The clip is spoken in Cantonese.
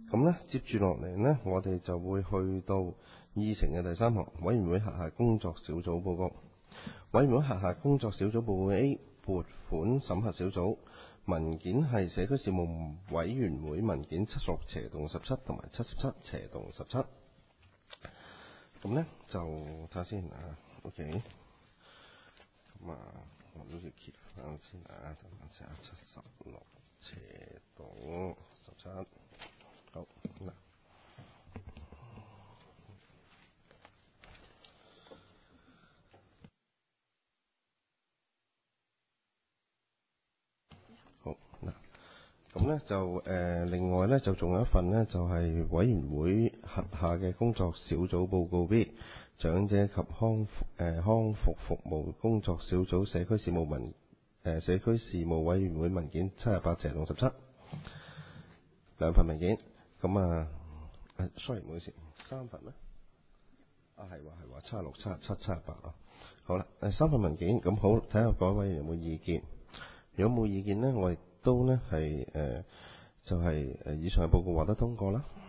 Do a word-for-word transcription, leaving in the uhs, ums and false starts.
咁呢，接住落嚟呢，我哋就會去到議程嘅第三項，委員會轄下工作小組報告。委員會轄下工作小組報告 A 撥款審核小組文件係社區事務委員會文件七十六斜棟十七同埋七十七斜棟十七。咁呢，就睇下先啊 ，OK。咁啊，我都要揭翻先啊，等陣先啊，七十六斜棟十七。好嗱，好嗱，咁呢就誒、呃，另外呢，就仲有一份呢，就係、是、委員會轄下嘅工作小組報告 B 長者及康復誒、呃、康復服務工作小組社區事務文誒、呃、社區事務委員會文件七十八斜棟十七兩份文件。咁啊誒 sorry 唔好意思，三份咩？啊係話係話七十六、七十七、七十八啊。好啦，誒三份文件，咁好睇下各位有冇意見。如果冇意見呢，我亦都呢係誒、呃、就係、是、誒以上嘅報告獲得通過啦。